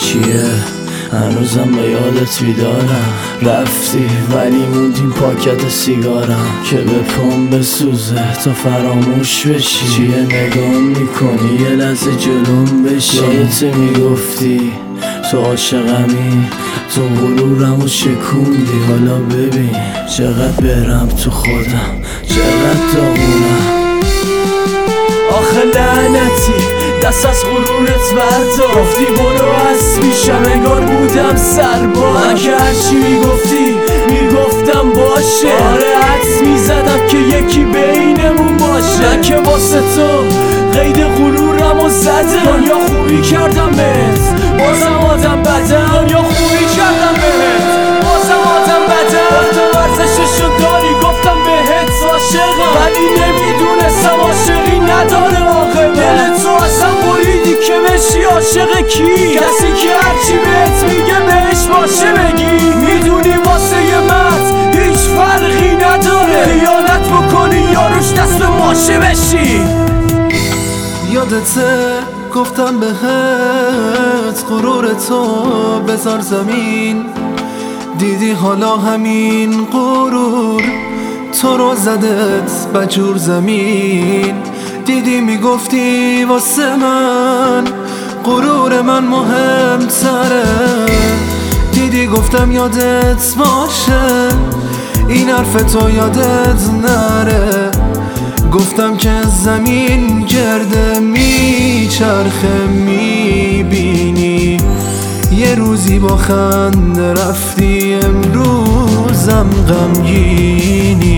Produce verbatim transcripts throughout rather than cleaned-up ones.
چیه؟ هنوزم به یادت بیدارم، رفتی ولی موندیم پاکت سیگارم که به پام بسوزه تا فراموش بشی. چیه نگاه میکنی یه لحظه جلوم بشی؟ یادت میگفتی تو عاشقمی، تو غرورمو شکوندی. حالا ببین چقدر برم تو خودم، چقدر داغونم. آخه لعنتی دست از غرورت بردار، گفتی برو از پیشم انگار بودم سرباز. من که هرچی میگفتی میگفتم باشه، آره حدس میزدم که یکی بینمون باشه. نه که واسه تو قید غرورمو زده، دنیا خوبی کردم بهت بازم آدم بدم. دنیا خوبی کردم بهت بازم آدم بدم. تو ورزششو داری گفتم بهت عاشقم، ولی نمیدونستم عاشقی نداره واقعا. دل تو اصلا بریدی که بشی عاشق کی؟ کسی که هرچی بهت میگه بهش باشه بگی. میدونی واسه یه مرد هیچ فرقی نداره خیانت بکنی یا روش دست ماشه بشی. یادته گفتم بهت غرور تو بذار زمین، دیدی حالا همین غرور تو رو زدت بجور زمین. دیدی میگفتی واسه من غرور من مهمتره، دیدی گفتم یادت باشه این حرف تو یادت نره. گفتم که زمین گرده میچرخه میبینی، یه روزی با خنده رفتی امروزم غمگینی.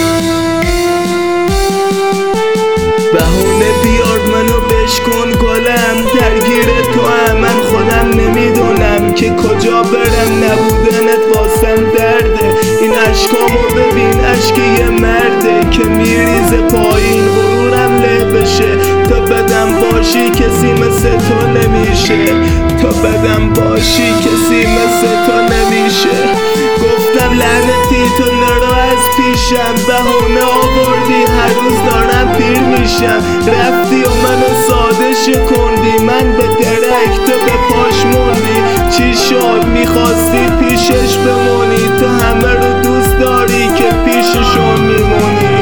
بهونه بیار منو بشکن گلم، درگیر تو هم من خودم نمیدونم که کجا برم. نبودنت واسم درده، این عشقامو ببین عشق یه مرده که میریزه پایین غرورم له بشه. تا بدم باشی کسی مثل تو نمیشه، تا بدم باشی کسی مثل تو نمیشه. گفتم لعنتی تو نرو از پیشم، بهونه آوردی هر روز دارم پیر میشم. رفتی و منو ساده شکندی، من به درک تو به پاش موندی. چی شد میخواستی پیشش بمونی، تو همه رو دوست داری که پیششون میمونی.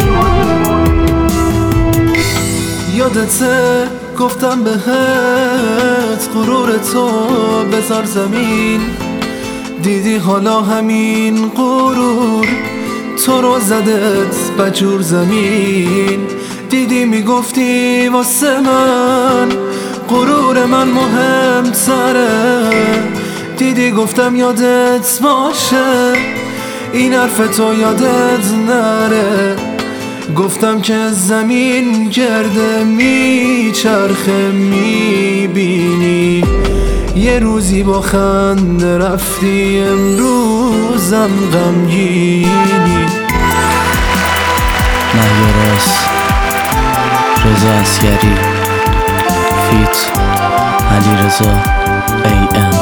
یادته گفتم بهت غرور تو بذار زمین، دیدی حالا همین غرور تو رو زدت بجور زمین. دیدی میگفتی واسه من غرور من مهمتره، دیدی گفتم یادت باشه این حرف تو یادت نره. گفتم که زمین گرده میچرخه میبینی، یه روزی با خنده رفتی امروزم غمگینی. مهیار رضا عسگری فیت علی رضا ای ام